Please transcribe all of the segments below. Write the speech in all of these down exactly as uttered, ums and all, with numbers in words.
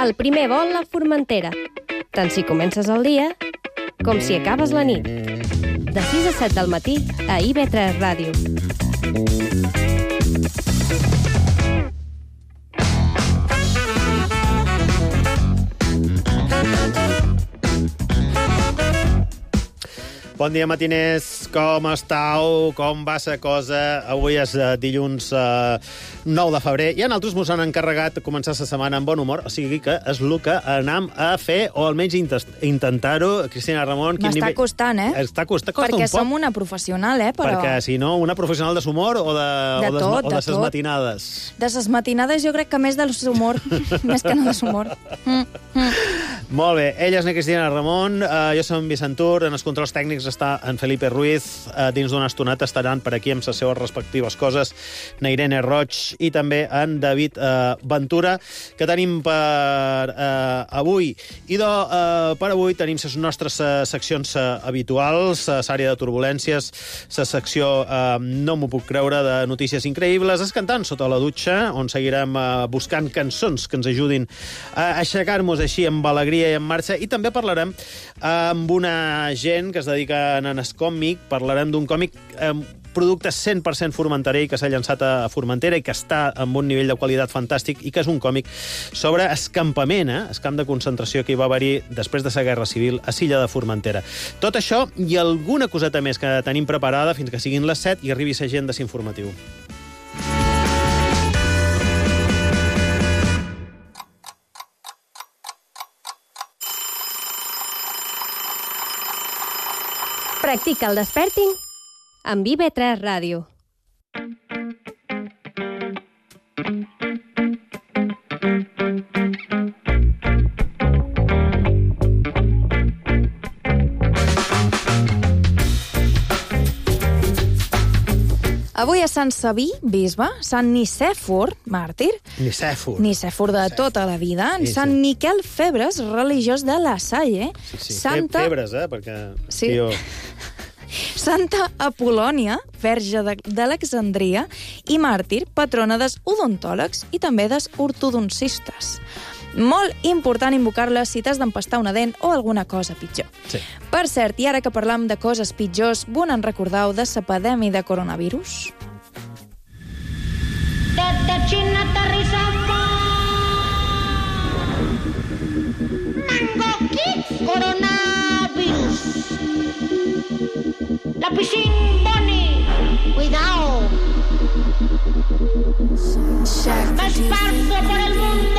El primer vol a Formentera. Tant si comences el dia com si acabes la nit. De sis a set del matí a I V tres Ràdio. Bon dia, matiners. Com estàu? Com va la cosa? Avui és uh, dilluns uh, nou de febrer i a nosaltres ens han encarregat començar la setmana amb bon humor, o sigui que és el que anam a fer, o almenys intentar-ho. Cristina Ramon... M'està nivell... costant, eh? Està costa, costa Perquè un poc. som una professional, eh? Però... Perquè, si no, una professional de l'humor o de, de o de, tot, o de, de ses tot. matinades? De ses matinades jo crec que més de l'humor, més que no de l'humor. Mm, mm. Molt bé, ella és na Cristina Ramon, uh, jo som Vicent Tur, en els controls tècnics està en Felipe Ruiz, uh, dins d'una estoneta estaran per aquí amb les seves respectives coses na Irene Roig i també en David uh, Ventura, que tenim per uh, avui. I do, uh, per avui tenim les nostres uh, seccions uh, habituals, uh, l'àrea de turbulències, la secció uh, No m'ho puc creure, de notícies increïbles, es cantant sota la dutxa, on seguirem uh, buscant cançons que ens ajudin a aixecar-nos així amb alegria i en marxa, i també parlarem amb una gent que es dedica a el còmic, parlarem d'un còmic eh, producte cent per cent formenterer que s'ha llançat a Formentera i que està amb un nivell de qualitat fantàstic i que és un còmic sobre escampament, eh? el camp de concentració que hi va haver-hi després de la Guerra Civil a l'illa de Formentera. Tot això i alguna coseta més que tenim preparada fins que siguin les set i arribi la gent de l'informatiu. Practica el desperting amb I V tres Ràdio. Avui a Sant Sabí, bisbe, Sant Nicèfor, màrtir, Nicèfor. Nicèfor de tota la vida, en Sí, Sant sí. Miquel Febres, religiós de La Salle, Sí, sí. Santa... Febres, eh? Perquè... Sí. Tio... Santa Apol·lònia, verge d'Alexandria, i màrtir, patrona dels odontòlegs i també dels ortodoncistes. Molt important invocar-les si t'has d'empastar una dent o alguna cosa pitjor. Sí. Per cert, i ara que parlam de coses pitjors, vos en recordeu de l'epidèmia de coronavirus? Desde China aterrizamos. Mango Kids coronavirus. La piscina Bonnie. Cuidado. Me esparzo por el mundo.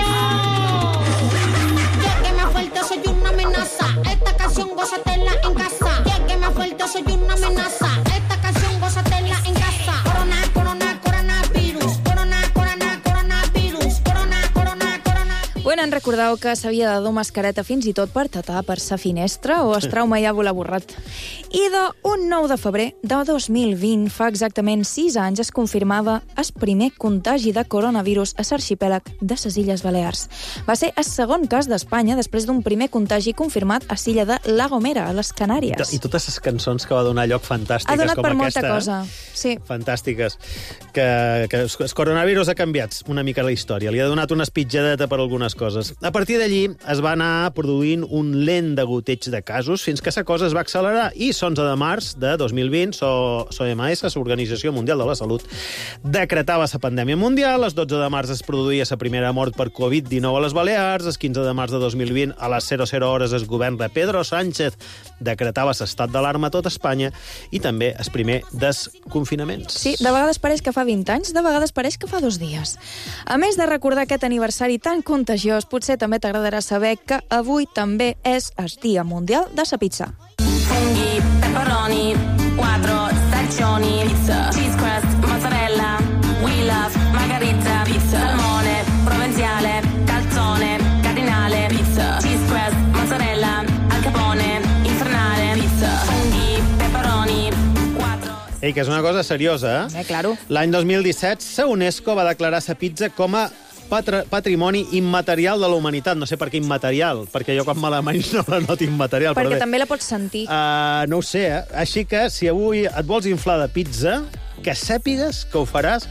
Ya que me fuerte soy una amenaza. Esta canción gózatela en casa. Ya que me fuerte soy una amenaza. Esta canción gózatela en casa. Corona, corona, coronavirus. Corona, corona, coronavirus. Corona, corona, coronavirus. Bueno, en recordeu que s'havia de dur mascareta fins i tot per tatar per sa finestra o es trauma ja voler borrat. I de un nou de febrer de dos mil vint, fa exactament sis anys, es confirmava el primer contagi de coronavirus a l'arxipèlag de les Illes Balears. Va ser el segon cas d'Espanya després d'un primer contagi confirmat a l'illa de La Gomera, a les Canàries. I totes les cançons que va donar lloc fantàstiques Ha donat com per aquesta. molta cosa, sí. Fantàstiques. Que, que el coronavirus ha canviat una mica la història. Li ha donat una espitjadeta per algunes coses. A partir d'allí es va anar produint un lent degoteig de casos fins que la cosa es va accelerar i l'onze de març de dos mil vint, l'O M S, l'Organització Mundial de la Salut, decretava la pandèmia mundial. El dotze de març es produïa la primera mort per covid dinou a les Balears. El quinze de març de dos mil vint, a les zero zero hores, el govern de Pedro Sánchez decretava l'estat d'alarma a tot Espanya i també el primer desconfinaments. Sí, de vegades pareix que fa vint anys, de vegades pareix que fa dos dies. A més de recordar aquest aniversari tan contagiós, potser també t'agradarà saber que avui també és el Dia Mundial de la Pizza. Funghi, pepperoni, quattro stagioni, pizza, cheese crust, mozzarella, we love, margarita, pizza, salmone, provenziale, calzone, cardinale, pizza, cheese crust, mozzarella, al capone, infernale, pizza, funghi, pepperoni, quattro... Ei, que és una cosa seriosa, eh? Eh, claro. L'any dos mil disset, la UNESCO va declarar la pizza com a Patri patrimoni immaterial de la humanitat. No sé per què immaterial, perquè jo quan me la menjo no la noto immaterial. Perquè però bé. també la pots sentir. Uh, no ho sé, eh? Així que si avui et vols inflar de pizza, que sàpigues que ho faràs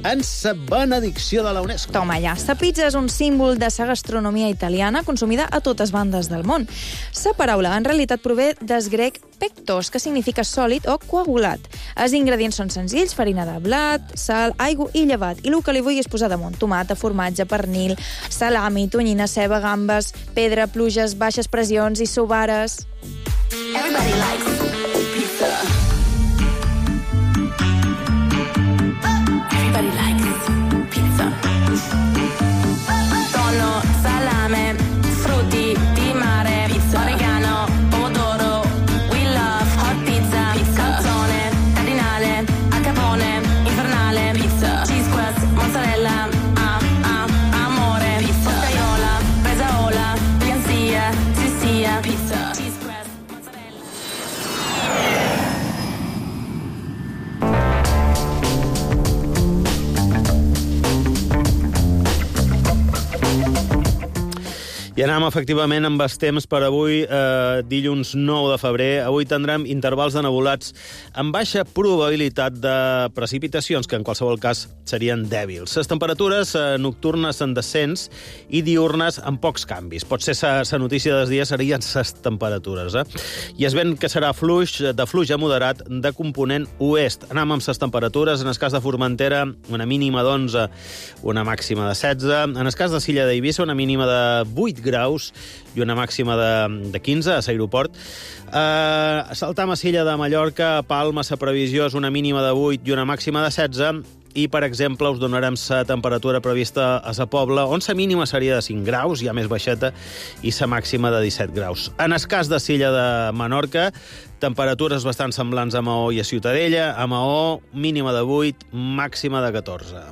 en sa benedicció de la UNESCO. Toma ja, sa pizza és un símbol de sa gastronomia italiana consumida a totes bandes del món. Sa paraula en realitat prové del grec pectos, que significa sòlid o coagulat. Els ingredients són senzills, farina de blat, sal, aigua i llevat. I el que li vulguis posar damunt, tomata, formatge, pernil, salami, tonyina, ceba, gambes, pedra, pluges, baixes pressions i sobares. Everybody likes pizza. Everybody likes pizza. Tonno, salame, frutti di mare, pizza. Oregano, pomodoro, we love hot pizza. Pizza. Calzone, cardinale, al capone, infernale, pizza. Cheese crust, mozzarella, ah, ah, amore, pizza. Boccaiola, bresaola, fianzia, sissia, pizza. Cheese crust, mozzarella. I anem, efectivament, amb els temps per avui, eh, dilluns nou de febrer. Avui tindrem intervals de nebulats amb baixa probabilitat de precipitacions, que en qualsevol cas serien dèbils. Les temperatures eh, nocturnes en descens i diurnes amb pocs canvis. Potser la notícia dels dies serien les temperatures. Eh? I es ven que serà fluix, de fluix a moderat de component oest. Anem amb les temperatures. En el cas de Formentera, una mínima d'onze, una màxima de setze. En el cas de Silla d'Eivissa, una mínima de vuit graus i una màxima de, de quinze a l'aeroport. Uh, saltam a Silla de Mallorca, a Palma, la previsió és una mínima de vuit i una màxima de setze. I, per exemple, us donarem la temperatura prevista a la Pobla, on la mínima seria de cinc graus, ja més baixeta, i la màxima de disset graus. En el cas de Silla de Menorca, temperatures bastant semblants a Maó i a Ciutadella. A Maó, mínima de vuit, màxima de catorze.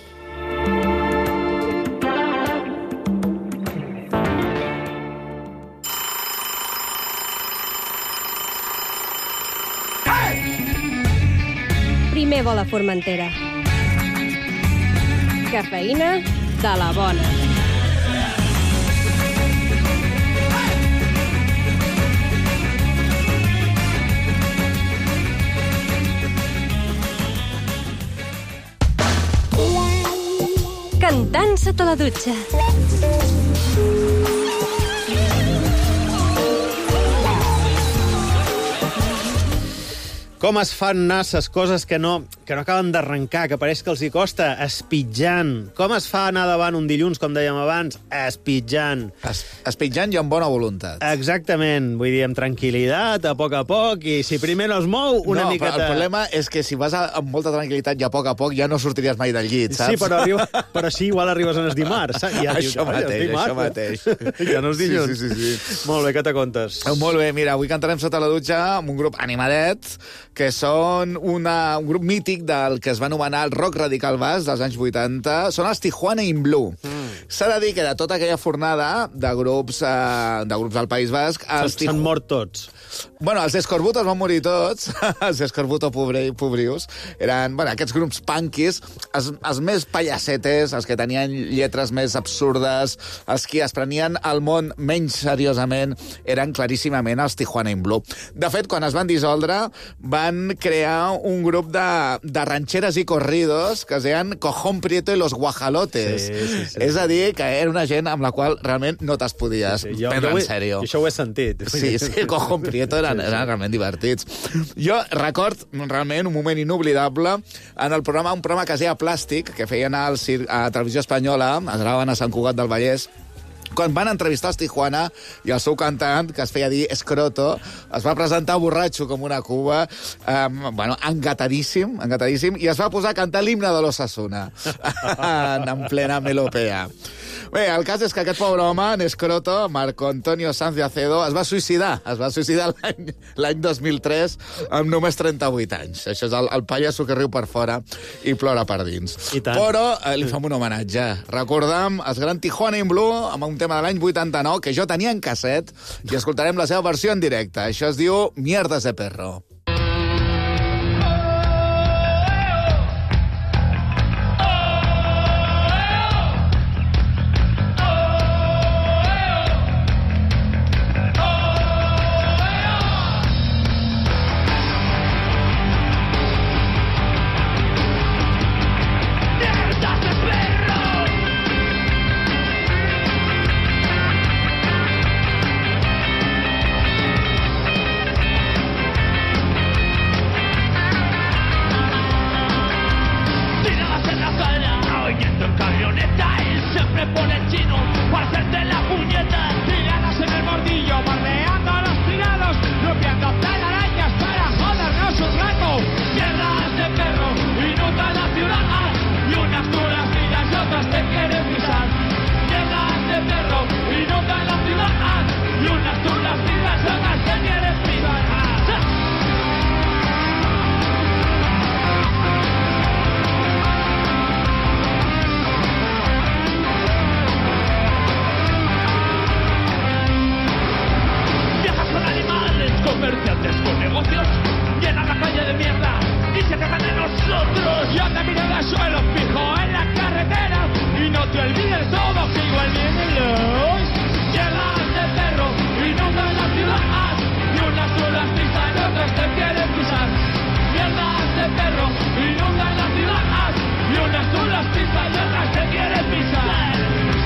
Primer vol a Formentera. Cafeïna de la bona. Cantant sota la dutxa. Com es fan anar les coses que no, que no acaben d'arrencar, que pareix que els hi costa? Espitjant. Com es fa anar davant un dilluns, com dèiem abans? Espitjant. Es, espitjant i amb bona voluntat. Exactament. Vull dir, amb tranquil·litat, a poc a poc, i si primer no es mou, una no, miqueta... No, el problema és que si vas a, amb molta tranquil·litat i a poc a poc ja no sortiries mai del llit, saps? Sí, però, arriba, però sí, igual arribes en el dimarts. Saps? Ja, això dius, mateix, dimarts, això mateix. Ja no és dilluns. Sí, sí, sí, sí. Molt bé, què te contes? Molt bé, mira, avui cantarem sota la dutxa amb un grup animadet, que són una, un grup mític del que es va anomenar el rock radical basc dels anys vuitanta. Són els Tijuana in Blue. Mm. S'ha de dir que de tota aquella fornada de grups, eh, de grups del País Basc... S'han Tiju... mort tots. Bueno, els Escorbutos van morir tots, els Escorbuto pobri, pobrius. Eren, bueno, aquests grups punkis, els, els més pallacetes, els que tenien lletres més absurdes, els que es prenien el món menys seriosament, eren claríssimament els Tijuana in Blue. De fet, quan es van dissoldre, van crear un grup de, de rancheres i corridos que es deien Cojón Prieto i los Guajalotes. Sí, sí, sí. És a dir, que era una gent amb la qual realment no t'es podies sí, sí. Jo, prendre jo en sèrio. Això ho he sentit. Sí, sí, Cojón Prieto eren, sí, sí. eren realment divertits. Jo record realment un moment inoblidable en el programa, un programa que es deia Plàstic, que feien al Cir a Televisió Espanyola, es gravaven a Sant Cugat del Vallès, quan van entrevistar els Tijuana i el seu cantant, que es feia dir Escroto, es va presentar borratxo com una cuba, eh, bueno, engatadíssim, engatadíssim, i es va posar a cantar l'himne de l'Osasuna, en plena melopea. Bé, el cas és que aquest pobre home, en Escroto, Marco Antonio Sanz de Acedo, es va suïcidar. Es va suïcidar l'any dos mil tres amb només trenta-vuit anys. Això és el, el pallasso que riu per fora i plora per dins. Però eh, li fem un homenatge. Recordam el gran Tijuana in Blue amb un tema de l'any vuitanta-nou que jo tenia en casset i escoltarem la seva versió en directe. Això es diu Mierdas de Perro. Yeah! comerciantes con negocios llenan la calle de mierda y se cagan de nosotros. Y anda mirando al suelo fijo en la carretera y no te olvides todo que igual vienen los llegas de perro y nunca en la ciudad y unas tú las pisas y otras te quieren pisar. Mierdas de perro y nunca en la ciudad y unas tú las pisas y otras te quieren pisar.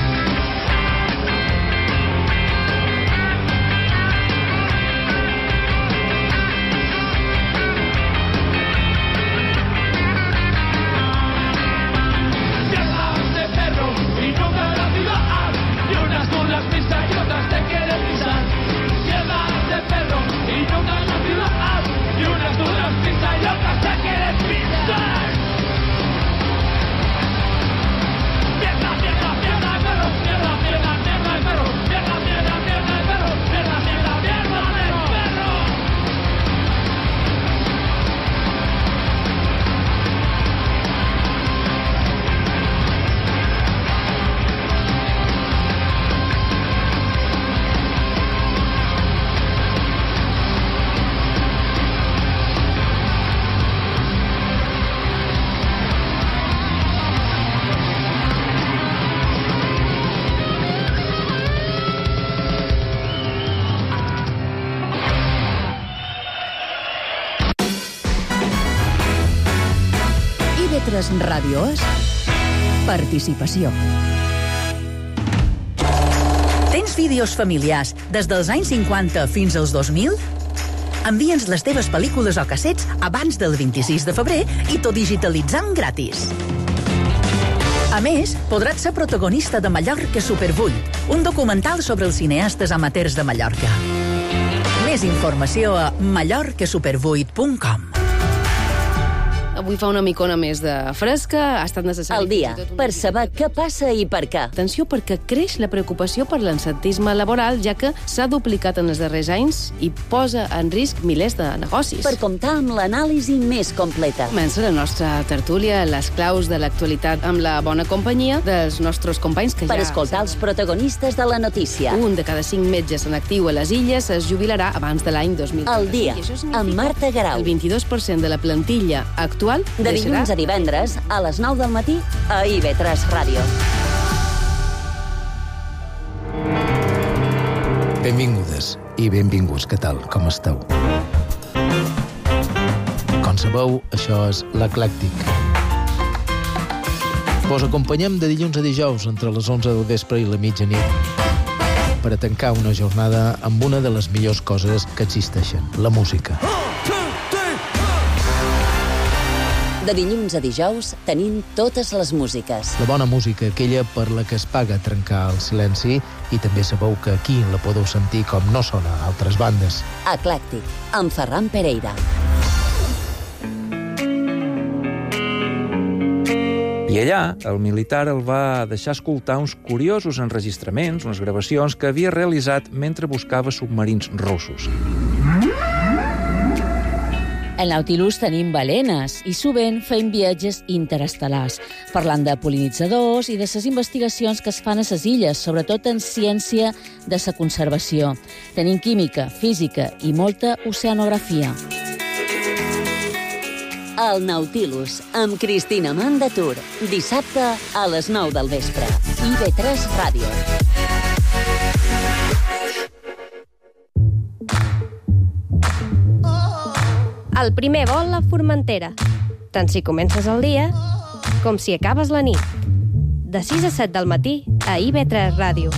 Ràdio És participació. Tens vídeos familiars des dels anys cinquanta fins als dos mil? Envia'ns les teves pel·lícules o cassets abans del vint-i-sis de febrer i tot digitalitzant gratis. A més, podràs ser protagonista de Mallorca Super vuit, un documental sobre els cineastes amateurs de Mallorca. Més informació a mallorca super vuit punt com. Avui fa una micona més de fresca, ha estat necessari... Al dia, per saber què passa i per què. Atenció, perquè creix la preocupació per l'absentisme laboral, ja que s'ha duplicat en els darrers anys i posa en risc milers de negocis. Per comptar amb l'anàlisi més completa. Comença la nostra tertúlia, les claus de l'actualitat amb la bona companyia dels nostres companys que per ja... Per escoltar els protagonistes de la notícia. Un de cada cinc metges en actiu a les Illes es jubilarà abans de l'any dos mil trenta. Al dia, amb Marta Garau. El vint-i-dos per cent de la plantilla actual de dilluns a divendres, a les nou del matí, a I V tres Ràdio. Benvingudes i benvinguts. Què tal? Com esteu? Com sabeu, això és l'Eclèctic. Vos acompanyem de dilluns a dijous entre les onze del vespre i la mitjanit per a tancar una jornada amb una de les millors coses que existeixen, la música. De dilluns a dijous tenim totes les músiques. La bona música, aquella per la que es paga trencar el silenci, i també sabeu que aquí la podeu sentir com no sona a altres bandes. Eclèctic, amb Ferran Pereira. I allà, el militar el va deixar escoltar uns curiosos enregistraments, unes gravacions que havia realitzat mentre buscava submarins russos. En Nautilus tenim balenes i sovint fem viatges interestel·lars, parlant de pol·linitzadors i de les investigacions que es fan a les illes, sobretot en ciència de la conservació. Tenim química, física i molta oceanografia. El Nautilus, amb Cristina Mandatur, dissabte a les nou del vespre. I V tres Ràdio. El primer vol a Formentera, tant si comences el dia com si acabes la nit. De sis a set del matí a I V tres Ràdio.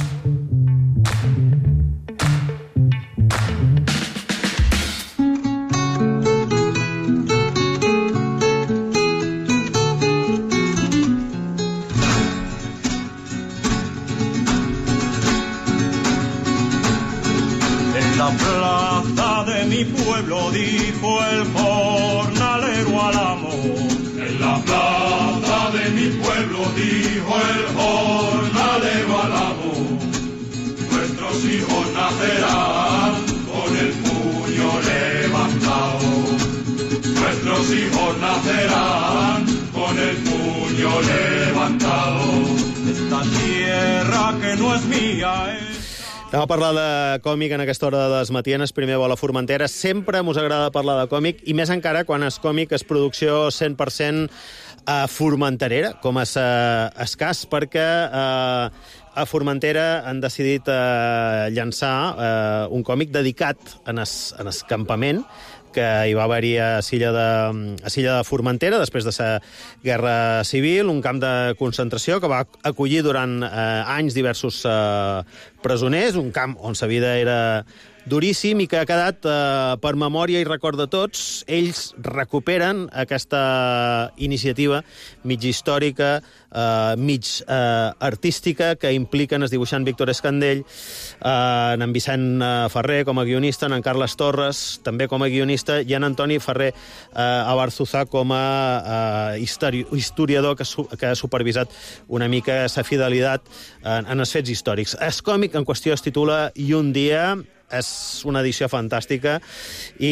En la plaza de mi pueblo dijo el jornalero al amo. En la plaza de mi pueblo dijo el jornalero al amo. Nuestros hijos nacerán con el puño levantado. Nuestros hijos nacerán con el puño levantado. Esta tierra que no es mía es... Anem a parlar de còmic en aquesta hora de les matines. Primer vol a Formentera. Sempre mos agrada parlar de còmic, i més encara quan és còmic és producció cent per cent a formenterera, com és uh, escàs, perquè uh, a Formentera han decidit uh, llançar uh, un còmic dedicat en es, en es campament que hi va haver-hi a Silla de, a Silla de Formentera després de la Guerra Civil, un camp de concentració que va acollir durant eh, anys diversos eh, presoners, un camp on la vida era duríssim i que ha quedat eh, per memòria i record de tots. Ells recuperen aquesta iniciativa mig històrica, eh, mig eh, artística, que impliquen el dibuixant Víctor Escandell, eh, en Vicent Ferrer com a guionista, en Carles Torres també com a guionista, i en Antoni Ferrer eh, Abarzuzá com a eh, histori historiador que, su que ha supervisat una mica la fidelitat en, en els fets històrics. El còmic en qüestió es titula I un dia. És una edició fantàstica i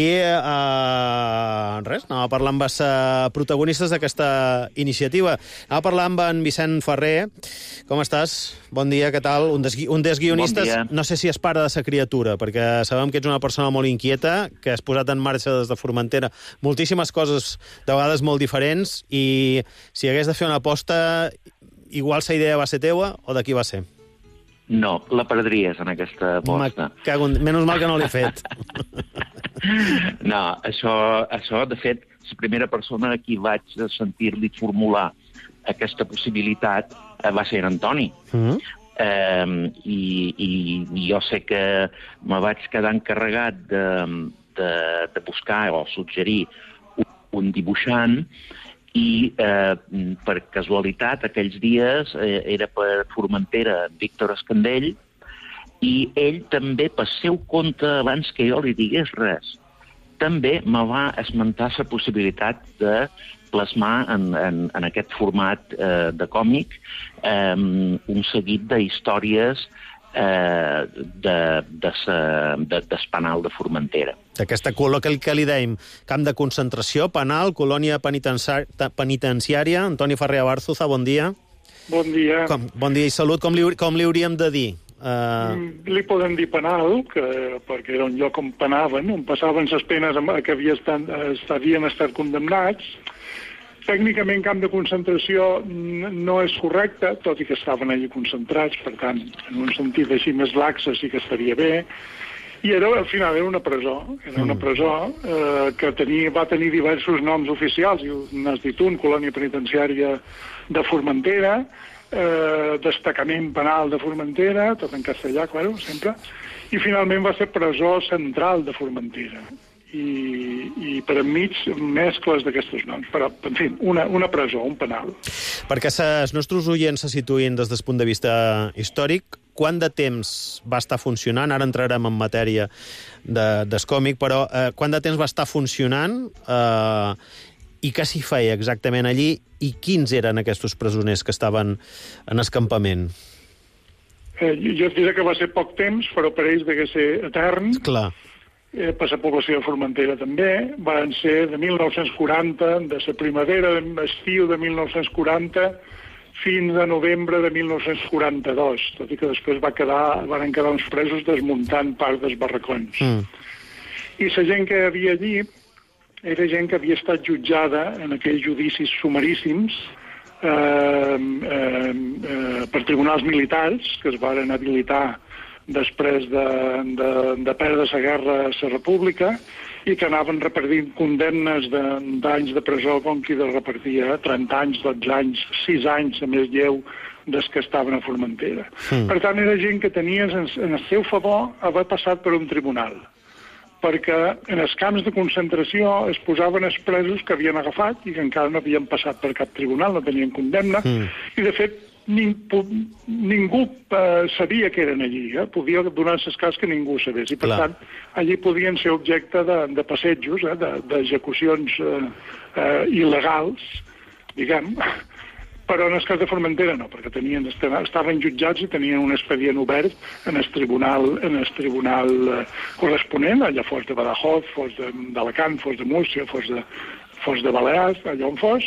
eh, res, anava a parlar amb els protagonistes d'aquesta iniciativa. Anava a parlar amb en Vicent Ferrer. Com estàs? Bon dia, què tal? Un, des, un dels guionistes, bon no sé si és pare de sa criatura, perquè sabem que ets una persona molt inquieta, que has posat en marxa des de Formentera moltíssimes coses, de vegades molt diferents, i si hagués de fer una aposta, igual la idea va ser teua o de qui va ser? No, la perdries en aquesta aposta. Cago en... Menys mal que no l'he fet. No, això, això, de fet, la primera persona a qui vaig sentir-li formular aquesta possibilitat va ser Antoni. Mm-hmm. eh, i, i, I jo sé que me vaig quedar encarregat de, de, de buscar o suggerir un, un dibuixant, i eh, per casualitat aquells dies eh, era per Formentera Víctor Escandell, i ell també, per seu compte, abans que jo li digués res, també me va esmentar la possibilitat de plasmar en, en, en aquest format eh, de còmic eh, un seguit d'històries eh, de, de sa, de, del penal de Formentera. D'aquesta colòquia que li dèiem, camp de concentració, penal, colònia penitenciària. Antoni Ferrer Abarzuzá, bon dia. Bon dia. Com, bon dia i salut. Com li, com li hauríem de dir? Uh... Li podem dir penal, que, perquè era un lloc on penaven, on passaven les penes que havia estat, havien estat condemnats. Tècnicament, camp de concentració no és correcte, tot i que estaven allà concentrats, per tant, en un sentit així més laxe sí que estaria bé. I era, al final era una presó, era una presó eh, que tenia, va tenir diversos noms oficials, n'has dit un, colònia penitenciària de Formentera, eh, destacament penal de Formentera, tot en castellà, claro, sempre, i finalment va ser presó central de Formentera. I, i per enmig mescles d'aquests noms. Però, en fi, una, una presó, un penal. Perquè els nostres oients se situïn des del punt de vista històric, quant de temps va estar funcionant? Ara entrarem en matèria de, del còmic, però eh, quant de temps va estar funcionant eh, i què s'hi feia exactament allí i quins eren aquests presoners que estaven en escampament? Eh, jo et diré que va ser poc temps, però per ells degué ser etern. Clar. Eh, per la població de Formentera també. Van ser de mil nou-cents quaranta, de la primavera, estiu de mil nou-cents quaranta, fins a novembre de mil nou-cents quaranta-dos, tot i que després va quedar, van quedar uns presos desmuntant part dels barracons. Mm. I la gent que hi havia allí era gent que havia estat jutjada en aquells judicis sumaríssims eh, eh, eh, per tribunals militars que es varen habilitar després de, de, de perdre la guerra a la República, i que anaven repartint condemnes d'anys de, de presó com qui de repartia trenta anys, dotze anys, sis anys, a més lleu des que estaven a Formentera. Mm. Per tant, era gent que tenia en, en el seu favor haver passat per un tribunal, perquè en els camps de concentració es posaven els presos que havien agafat i que encara no havien passat per cap tribunal, no tenien condemna, mm. i de fet ningú, ningú eh, sabia que eren allí, eh? Podia donar-se el cas que ningú ho sabés, i per Clar. tant allí podien ser objecte de, de passejos, eh? d'execucions de, eh, eh, il·legals, diguem, però en el cas de Formentera no, perquè tenien, estaven jutjats i tenien un expedient obert en el tribunal, en el tribunal eh, corresponent, allà fos de Badajoz, fos d'Alacant, fos de Múrcia, fos de, fos de Balears, allà on fos,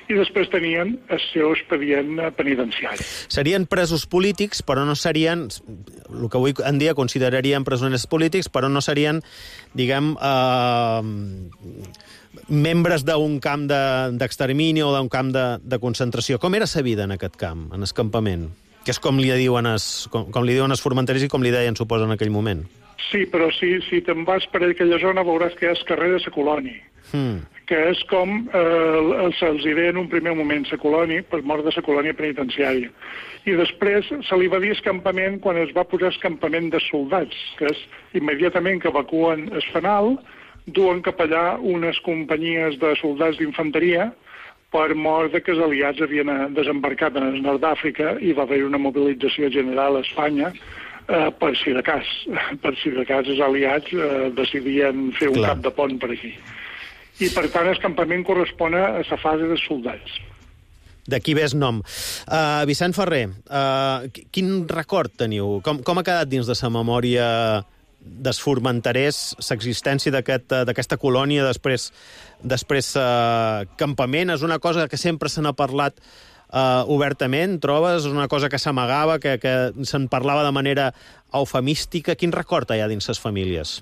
i després tenien el seu expedient penitenciari. Serien presos polítics, però no serien, el que avui en dia considerarien presoners polítics, però no serien, diguem, eh, membres d'un camp d'extermini o d'un camp de, de concentració. Com era sa vida en aquest camp, en el campament? Que és com li diuen es, com, com li diuen els formenteres i com li deien, suposo, en aquell moment. Sí, però si, si te'n vas per aquella zona veuràs que és carrer de la colònia, mm. que és com eh, se'ls deia en un primer moment la colònia, per mort de la colònia penitenciària. I després se li va dir escampament quan es va posar escampament de soldats, que és immediatament que evacuen el fanal, duen cap allà unes companyies de soldats d'infanteria per mort de que els aliats havien desembarcat en el nord d'Àfrica i va haver una mobilització general a Espanya eh, per si de cas. Per si de cas els aliats eh, decidien fer un Clar. cap de pont per aquí. I per tant el campament correspon a la fase de soldats. D'aquí ve el nom. Uh, Vicent Ferrer, uh, quin record teniu? Com, com ha quedat dins de sa memòria dels formenterers l'existència d'aquesta aquest, colònia després, després uh, campament? És una cosa que sempre se n'ha parlat uh, obertament, trobes? És una cosa que s'amagava, que, que se'n parlava de manera eufemística? Quin record hi ha dins les famílies?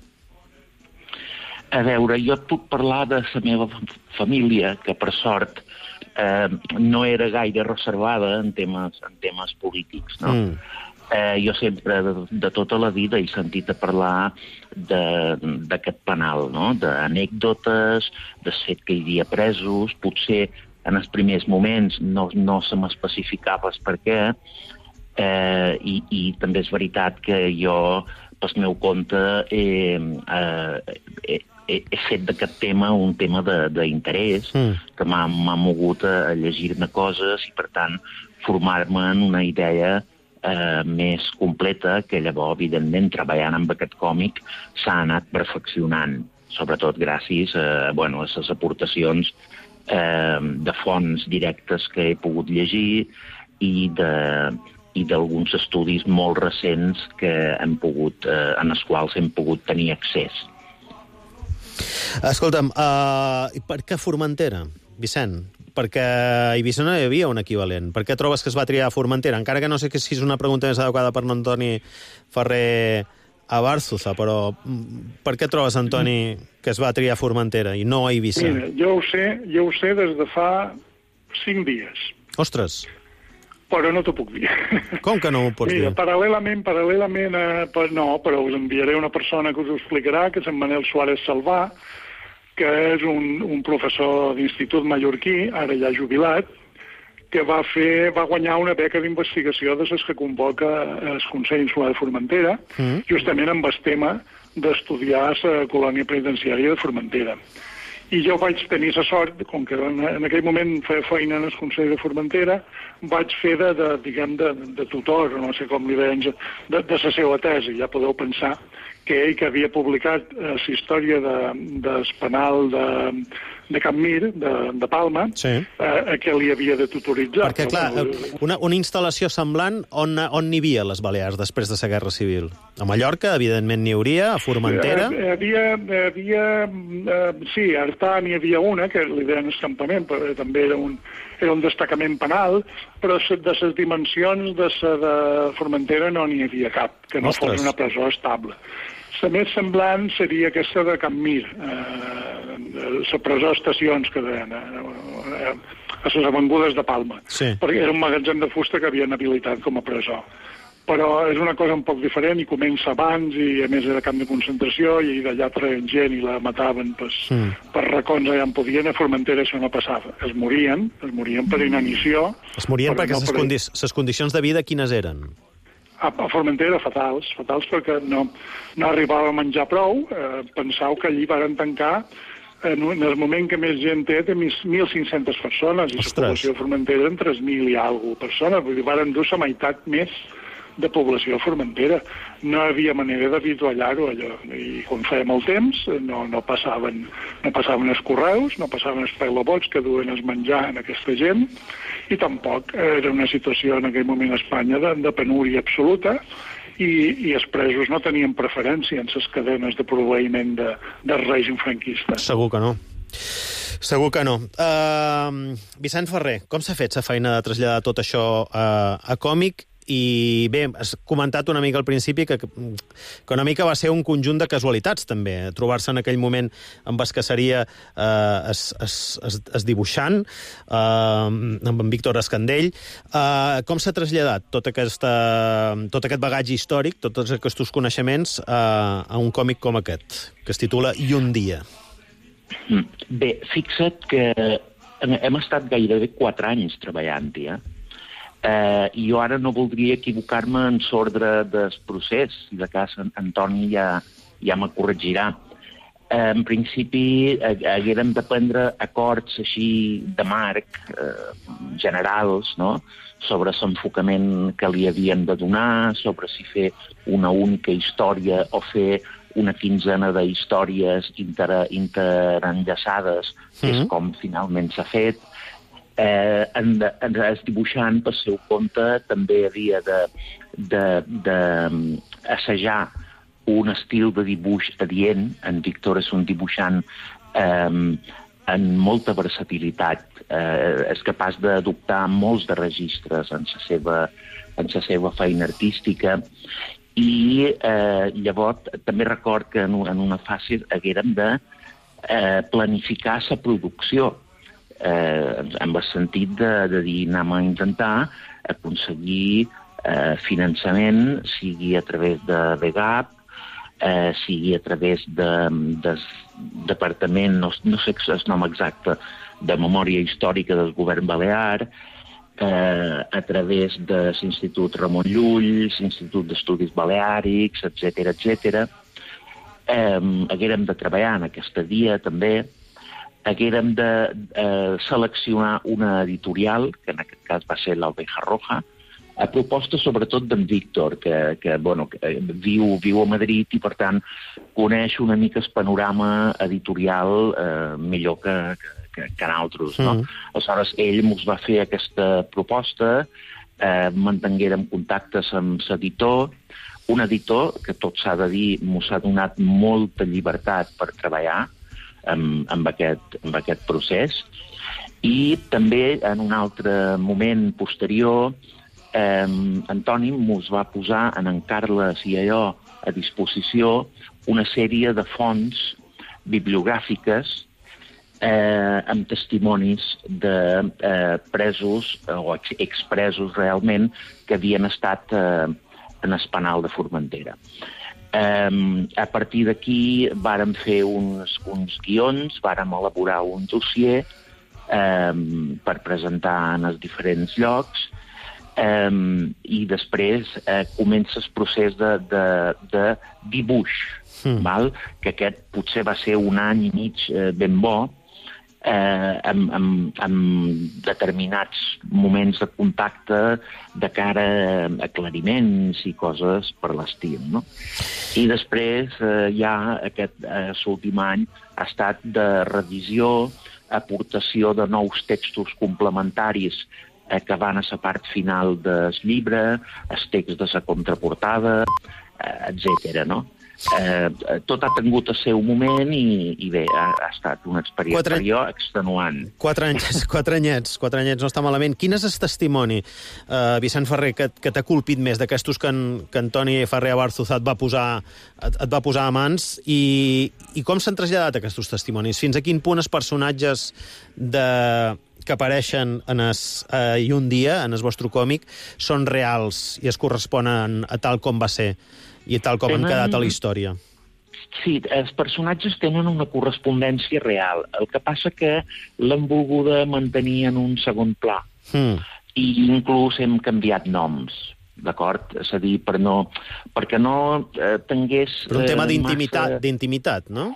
A veure, jo et puc parlar de la meva família, que per sort eh, no era gaire reservada en temes, en temes polítics, no? Mm. Eh, jo sempre, de, de tota la vida, he sentit a parlar d'aquest penal, no? D'anècdotes, de fet que hi havia presos, potser en els primers moments no, no se m'especificava per què, eh, i, i també és veritat que jo, pel meu compte, eh, eh, he, he fet d'aquest tema un tema d'interès, mm. que m'ha mogut a llegir-ne coses i, per tant, formar-me en una idea Eh, més completa, que llavors, evidentment, treballant amb aquest còmic, s'ha anat perfeccionant, sobretot gràcies a, bueno, a les aportacions eh, de fonts directes que he pogut llegir i de i d'alguns estudis molt recents que hem pogut, eh, en els quals hem pogut tenir accés. Escolta'm, uh, per què Formentera, Vicent? Perquè a Eivissa no hi havia un equivalent. Per què trobes que es va triar Formentera? Encara que no sé si és una pregunta més adequada per Antoni Ferrer a Bárzuza, però per què trobes, Antoni, que es va triar Formentera i no a Eivissa? Mira, jo ho sé, jo ho sé des de fa cinc dies. Ostres! Però no t'ho puc dir. Com que no ho pots Mira, dir? paral·lelament, paral·lelament a... No, però us enviaré una persona que us ho explicarà, que és en Manel Suárez Salvà, que és un, un professor d'institut mallorquí, ara ja jubilat, que va, fer, va guanyar una beca d'investigació de les que convoca el Consell Insular de Formentera, mm. justament amb el tema d'estudiar la colònia penitenciària de Formentera. I jo vaig tenir la sort, com que en, en aquell moment feia feina en el Consell de Formentera, vaig fer de, de, diguem, de, de tutor, no sé com li deien, de, de la seva tesi. Ja podeu pensar que ell, que havia publicat eh, la història de, del penal de, de Can Mir, de, de Palma, sí. eh, que li havia de tutoritzar. Perquè, clar, una, una instal·lació semblant on, on n'hi havia a les Balears després de la Guerra Civil? A Mallorca, evidentment, n'hi hauria, a Formentera... Hi havia, havia eh, sí, a Artà n'hi havia una, que li deien escampament, però també era un, era un destacament penal, però de les dimensions de, sa, de Formentera no n'hi havia cap, que no Ostres. fos una presó estable. La més semblant seria aquesta de Can Mir, eh, la presó estacions que deien, eh, a les avingudes de Palma, sí. perquè era un magatzem de fusta que havien habilitat com a presó. Però és una cosa un poc diferent i comença abans i a més era camp de concentració i d'allà traien gent i la mataven pues, mm. per racons allà on podien. A Formentera això no passava. Es morien, es morien per inanició. Es morien perquè no les per... condi condicions de vida quines eren? A, a Formentera fatals, fatals perquè no, no arribava a menjar prou. Eh, pensau que allí varen tancar en, en el moment que més gent té, té mil cinc-centes persones i Ostres. La població de Formentera en tres mil i alguna persones. Vull dir, varen dur la meitat més de població a Formentera. No hi havia manera d'avituallar-ho, allò. I quan feia molt temps no, no, passaven, no passaven els correus, no passaven els peglobots que duen el menjar en aquesta gent, i tampoc era una situació en aquell moment a Espanya de, de penúria absoluta, i, i els presos no tenien preferència en les cadenes de proveïment de, del règim franquista. Segur que no. Segur que no. Uh, Vicent Ferrer, com s'ha fet la feina de traslladar tot això a, a còmic? I bé, has comentat una mica al principi que, que una mica va ser un conjunt de casualitats, també. Trobar-se en aquell moment amb es que seria eh, es, es, es, es dibuixant, eh, amb en Víctor Escandell. Eh, com s'ha traslladat tot, aquesta, tot aquest bagatge històric, tots aquests coneixements, eh, a un còmic com aquest, que es titula I un dia? Bé, fixa't que hem estat gairebé quatre anys treballant-hi, eh? Uh, i jo ara no voldria equivocar-me en l'ordre del procés, si de cas Antoni ja, ja me corregirà. Uh, en principi uh, haguérem de prendre acords així de marc, uh, generals, no?, sobre l'enfocament que li havien de donar, sobre si fer una única història o fer una quinzena d'històries inter interenllaçades, que mm-hmm. és com finalment s'ha fet. Eh, en, en, el dibuixant, per seu compte, també havia de, de, de assajar un estil de dibuix adient. En Víctor és un dibuixant eh, amb molta versatilitat. Eh, és capaç d'adoptar molts de registres en la seva, en la seva feina artística. I eh, llavors també record que en, en una fase haguérem de eh, planificar la producció. Eh, en el sentit de, de dir anem a intentar aconseguir eh, finançament, sigui a través de B G A P, eh, sigui a través de, de Departament, no, no sé el nom exacte, de Memòria Històrica del Govern Balear, eh, a través de l'Institut Ramon Llull, l'Institut d'Estudis Baleàrics, etcètera, etcètera. Eh, haguérem de treballar en aquesta dia, també. Haguérem de eh, seleccionar una editorial, que en aquest cas va ser l'Albeja Roja, a proposta sobretot d'en Víctor, que, que, bueno, que viu, viu a Madrid i, per tant, coneix una mica el panorama editorial eh, millor que, que, que nosaltres, no? Mm. Aleshores, ell ens va fer aquesta proposta, eh, mantenguérem contactes amb l'editor, un editor que, tot s'ha de dir, ens ha donat molta llibertat per treballar, Amb, amb, aquest, amb aquest procés. I també en un altre moment posterior eh, Antoni mos va posar en en Carles i allò a disposició una sèrie de fonts bibliogràfiques eh, amb testimonis de eh, presos o expresos realment que havien estat eh, en el penal de Formentera. Um, a partir d'aquí vàrem fer uns, uns guions, vàrem elaborar un dossier um, per presentar en els diferents llocs um, i després uh, comença el procés de, de, de dibuix, mm. val? Que aquest potser va ser un any i mig uh, ben bo, eh, amb, amb, amb determinats moments de contacte de cara a aclariments i coses per l'estil, no? I després eh, ja aquest eh, últim any ha estat de revisió, aportació de nous textos complementaris eh, que van a la part final del llibre, els texts de la contraportada, eh, etcètera, no? Eh, tot ha tingut el seu moment i, i bé, ha, ha estat una experiència quatre... per jo extenuant. Quatre anys, quatre anyets, quatre anyets, no està malament. Quin és el testimoni, eh, Vicent Ferrer, que, que t'ha colpit més d'aquestos que, en, que Antoni Ferrer Abarzuza et va posar, et, et va posar a mans i, i com s'han traslladat aquests testimonis? Fins a quin punt els personatges de... que apareixen en es, eh, i un dia, en el vostre còmic, són reals i es corresponen a tal com va ser i tal com tenen... han quedat a la història? Sí, els personatges tenen una correspondència real. El que passa que l'han volguda mantenir en un segon pla. Mm. I inclús hem canviat noms, d'acord? És a dir, per no, perquè no eh, tingués... Per un tema eh, d'intimitat, massa... d'intimitat, no?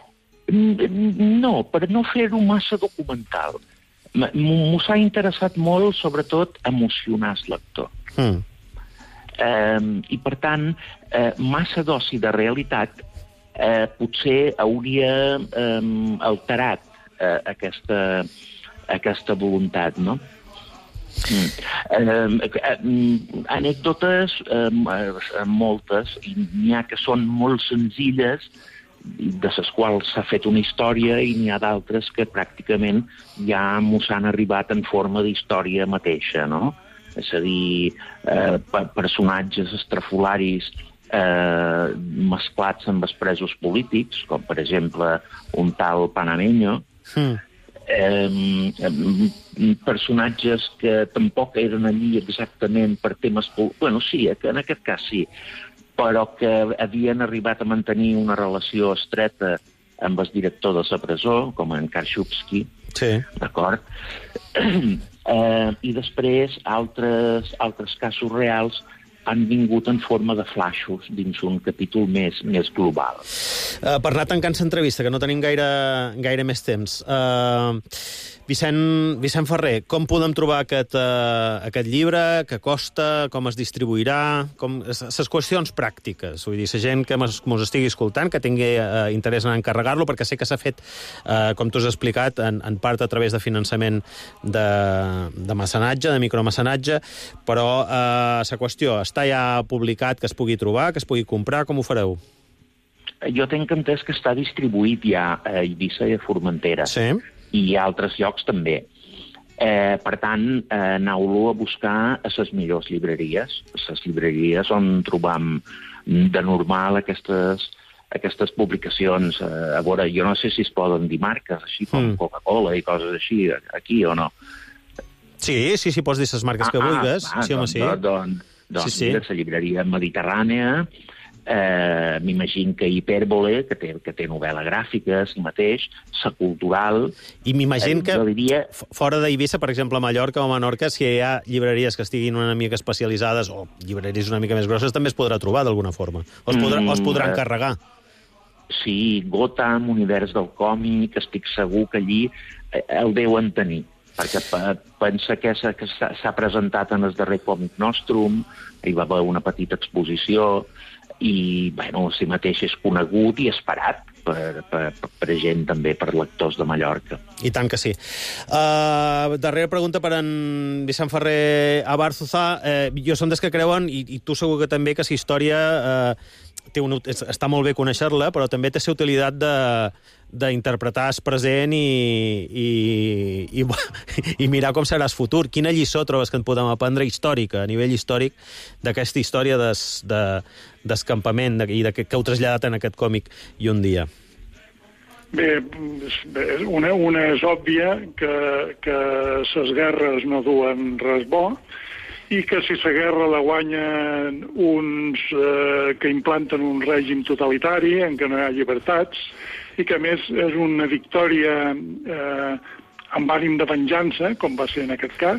No, per no fer-ho massa documental. M'ho ha interessat molt, sobretot, emocionar el lector. Mm. Eh, I, per tant, eh, massa dosi de realitat eh, potser hauria eh, alterat eh, aquesta, aquesta voluntat, no? Mm. Eh, eh, anècdotes, eh, moltes, i n'hi ha que són molt senzilles de les quals s'ha fet una història i n'hi ha d'altres que pràcticament ja m'ho s'han arribat en forma d'història mateixa, no? És a dir, eh, personatges estrafolaris eh, mesclats amb els presos polítics, com per exemple un tal Panameño, mm. eh, personatges que tampoc eren allí exactament per temes... Bueno, sí, en aquest cas sí, però que havien arribat a mantenir una relació estreta amb el director de la presó, com en Karchupski, sí. D'acord? Eh, I després altres, altres casos reals han vingut en forma de flaixos dins un capítol més, més global. Uh, per anar tancant l'entrevista, que no tenim gaire, gaire més temps, uh, Vicent, Vicent Ferrer, com podem trobar aquest, uh, aquest llibre, què costa, com es distribuirà, com les qüestions pràctiques, vull dir, la gent que mos estigui escoltant, que tingui uh, interès en encarregar-lo, perquè sé que s'ha fet, uh, com tu has explicat, en, en part a través de finançament de, de mecenatge, de micromecenatge, però uh, la qüestió, està ja publicat, que es pugui trobar, que es pugui comprar, com ho fareu? Jo tenc entès que està distribuït ja a Eivissa i a Formentera. Sí. I a altres llocs també. Eh, per tant, eh, aneu-lo a buscar a les millors llibreries, a les llibreries on trobam de normal aquestes, aquestes publicacions. Eh, a veure, jo no sé si es poden dir marques, així com mm. Coca-Cola i coses així, aquí o no. Sí, sí, sí, pots dir les marques ah, que vulguis. Ah, sí, home, doncs, sí. Doncs, doncs sí, sí. Mira, la llibreria mediterrània, Eh, m'imagino que Hipèrbole, que té, que té novel·la gràfica, si mateix, la cultural... I m'imagino eh, que diria... fora d'Eivissa, per exemple, a Mallorca o a Menorca, si hi ha llibreries que estiguin una mica especialitzades o llibreries una mica més grosses, també es podrà trobar d'alguna forma. O es, podrà, mm, o es podrà encarregar. Sí, Gotham, Univers del còmic, estic segur que allí eh, el deuen tenir. Perquè pensa que s'ha presentat en el darrer Còmic Nostrum, hi va haver una petita exposició, i, bueno, si mateix és conegut i esperat per, per, per gent també, per lectors de Mallorca. I tant que sí. Uh, darrera pregunta per en Vicent Ferrer Abarzuza. Uh, jo som des que creuen, i, i tu segur que també, que la història uh, té un, està molt bé conèixer-la, però també té la utilitat de d'interpretar el present i, i, i, i mirar com serà el futur. Quina lliçó trobes que en podem aprendre històrica, a nivell històric, d'aquesta història des, de, d'escampament i de, que, que heu traslladat en aquest còmic i un dia? Bé, una, una és òbvia que, que les guerres no duen res bo, i que si la guerra la guanyen uns eh, que implanten un règim totalitari en què no hi ha llibertats, i que a més és una victòria eh, amb ànim de venjança, com va ser en aquest cas,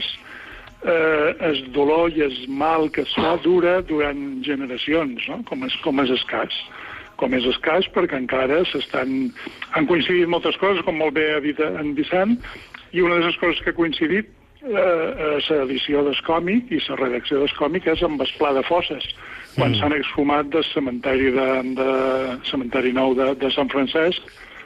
eh, el dolor i el mal que es fa dura durant generacions, no? com, és, com és escàs. Com és escàs perquè encara s'estan... Han coincidit moltes coses, com molt bé ha dit en Vicent, i una de les coses que ha coincidit eh, l'edició del còmic i la redacció del còmic és amb el Pla de Fosses, quan mm. s'han exhumat del cementeri, de, de, cementeri nou de, de Sant Francesc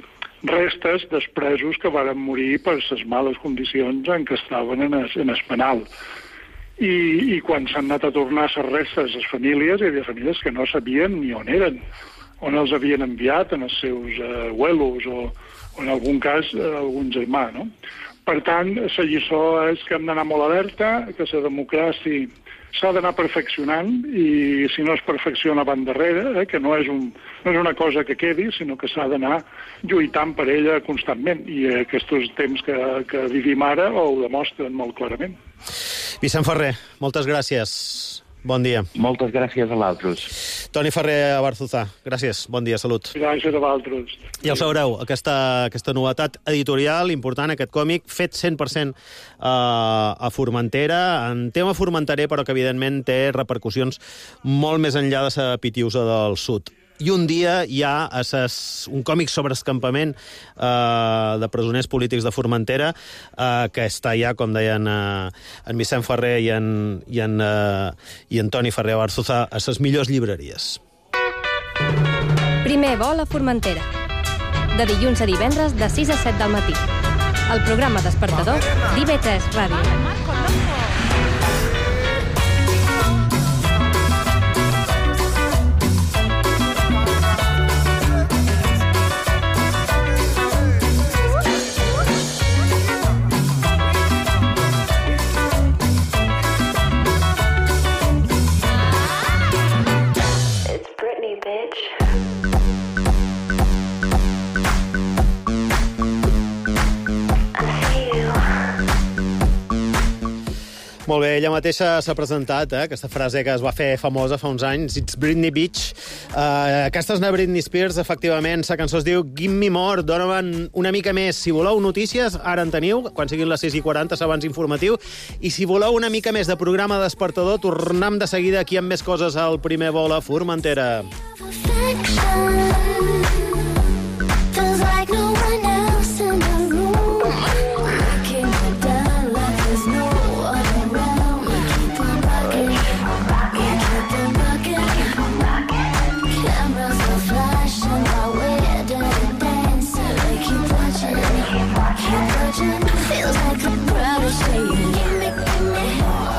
restes dels presos que varen morir per les males condicions en què estaven en el, en el penal. I, i quan s'han anat a tornar les restes a les famílies, hi havia famílies que no sabien ni on eren, on els havien enviat, en els seus uh, abuelos o, o en algun cas uh, algun germà, no? Per tant, la lliçó és que hem d'anar molt alerta, que la democràcia s'ha d'anar perfeccionant i si no es perfecciona van darrere, eh, que no és, un, no és una cosa que quedi, sinó que s'ha d'anar lluitant per ella constantment. I eh, aquests temps que, que vivim ara ho demostren molt clarament. Vicent Ferrer, moltes gràcies. Bon dia. Moltes gràcies a l'altres. Toni Ferrer Abarzuza, gràcies. Bon dia, salut. Gràcies a l'altres. Ja ho sabreu, aquesta, aquesta novetat editorial important, aquest còmic, fet cent per cent uh, a Formentera, en tema formenterer, però que evidentment té repercussions molt més enllà de la Pitiusa del Sud. I un dia hi ha ses, un còmic sobre escampament eh, de presoners polítics de Formentera eh, que està ja, com deien eh, en Vicent Ferrer i en, i en, eh, i en Toni Ferrer Abarzuza, a les millors llibreries. Primer vol a Formentera. De dilluns a divendres de sis a set del matí. El programa despertador d'I V tres Ràdio. Molt bé, ella mateixa s'ha presentat, eh? Aquesta frase que es va fer famosa fa uns anys, It's Britney Beach. Uh, aquesta és una Britney Spears, efectivament. La cançó es diu Give Me More, dóna-me'n una mica més. Si voleu notícies, ara en teniu, quan siguin les sis i quaranta, s'abans informatiu. I si voleu una mica més de programa despertador, tornem de seguida aquí amb més coses al Primer Vol a Formentera. Feels like no one else in the room. Breaking it down like there's no one around. We keep on rocking, we keep on rocking. Cameras are flashing while we're dirty dancing. They keep watching, keep watching. Feels like the crowd is saying, give me, give me more.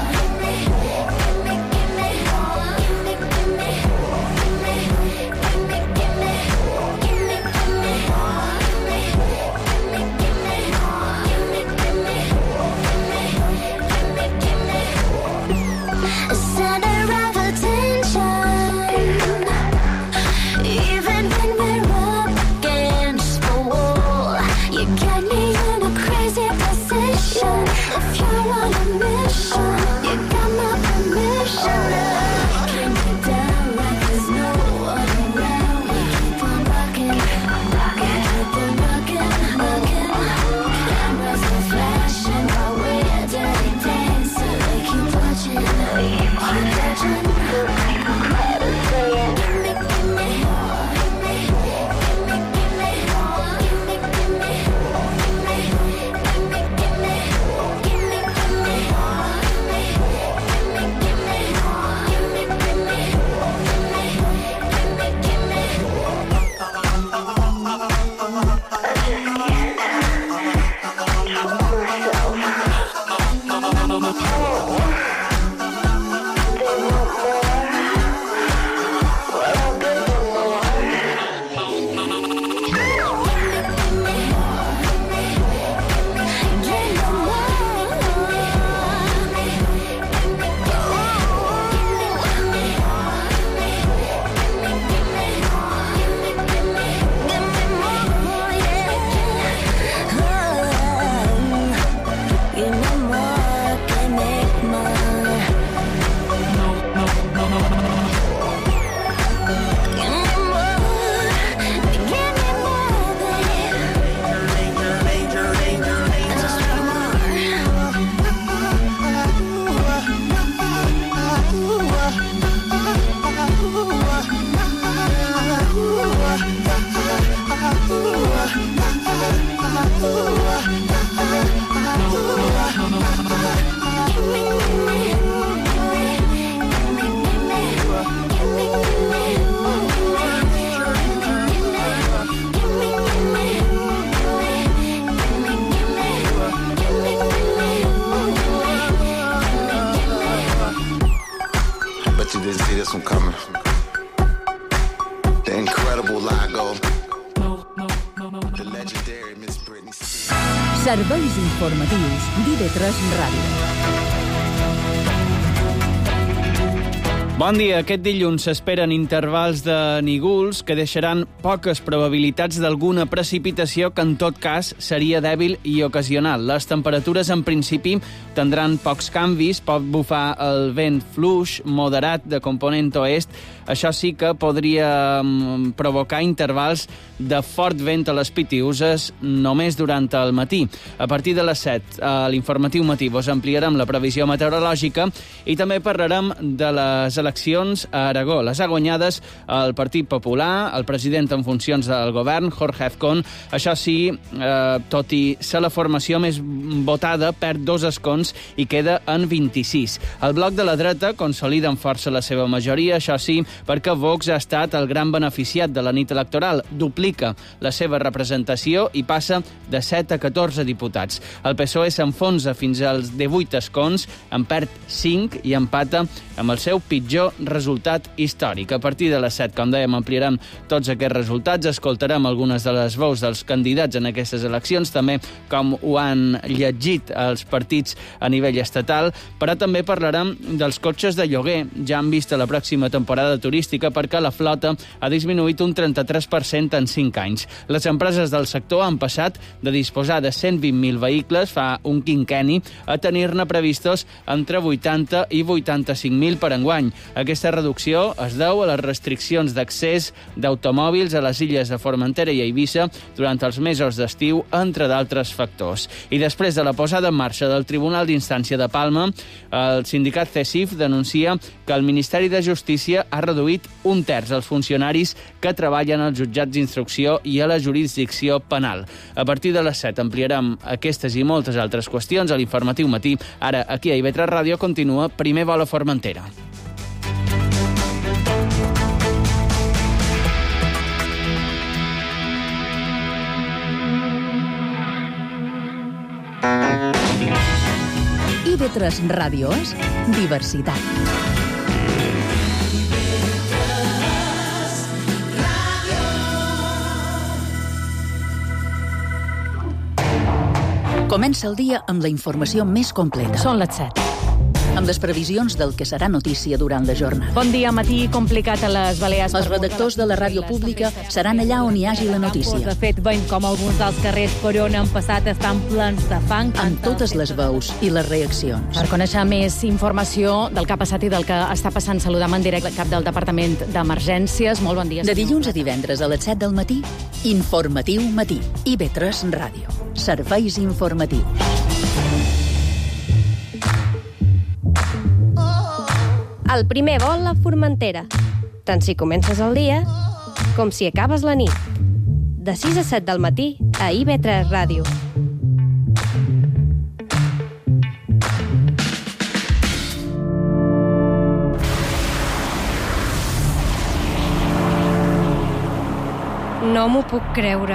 Serveis informatius d'I V tres Ràdio. Bon dia. Aquest dilluns s'esperen intervals de nígols que deixaran poques probabilitats d'alguna precipitació que, en tot cas, seria dèbil i ocasional. Les temperatures, en principi, tindran pocs canvis. Pot bufar el vent fluix, moderat, de component oest. Això sí que podria provocar intervals de fort vent a les Pitiüses només durant el matí. A partir de les set, a l'informatiu matí, vos ampliarem la previsió meteorològica i també parlarem de les eleccions a Aragó. Les ha guanyades el Partit Popular, el president en funcions del govern, Jorge Azcón. Això sí, eh, tot i ser la formació més votada, perd dos escons i queda en vint-i-sis. El bloc de la dreta consolida amb força la seva majoria, això sí, perquè Vox ha estat el gran beneficiat de la nit electoral. Duplica la seva representació i passa de set a catorze diputats. El P S O E s'enfonsa fins als divuit escons, en perd cinc i empata amb el seu pitjor major resultat històric. A partir de les set, com dèiem, ampliarem tots aquests resultats, escoltarem algunes de les veus dels candidats en aquestes eleccions, també com ho han llegit els partits a nivell estatal, però també parlarem dels cotxes de lloguer. Ja han vist a la pròxima temporada turística perquè la flota ha disminuït un trenta-tres per cent en cinc anys. Les empreses del sector han passat de disposar de cent vint mil vehicles fa un quinquenni a tenir-ne previstos entre vuitanta i vuitanta-cinc mil per enguany. Aquesta reducció es deu a les restriccions d'accés d'automòbils a les illes de Formentera i Eivissa durant els mesos d'estiu, entre d'altres factors. I després de la posada en marxa del Tribunal d'Instància de Palma, el sindicat CESIF denuncia que el Ministeri de Justícia ha reduït un terç els funcionaris que treballen als jutjats d'instrucció i a la jurisdicció penal. A partir de les set ampliarem aquestes i moltes altres qüestions a l'Informatiu Matí. Ara, aquí a I V tres Ràdio, continua Primer vol a Formentera. I V tres Ràdio és diversitat. Comença el dia amb la informació més completa. Són les set. Amb les previsions del que serà notícia durant la jornada. Bon dia, matí complicat a les Balears. Els redactors de la ràdio pública seran allà on hi hagi la notícia. De fet, veiem com alguns dels carrers per on han passat estan plens de fang. Amb totes les veus i les reaccions. Per conèixer més informació del que ha passat i del que està passant, saludam en directe el cap del Departament d'Emergències. Molt bon dia. De dilluns a divendres a les set del matí, Informatiu Matí. I V tres Ràdio. Serveis informatius. El primer vol a Formentera. Tant si comences el dia com si acabes la nit. De sis a set del matí a I V tres Ràdio. No m'ho puc creure.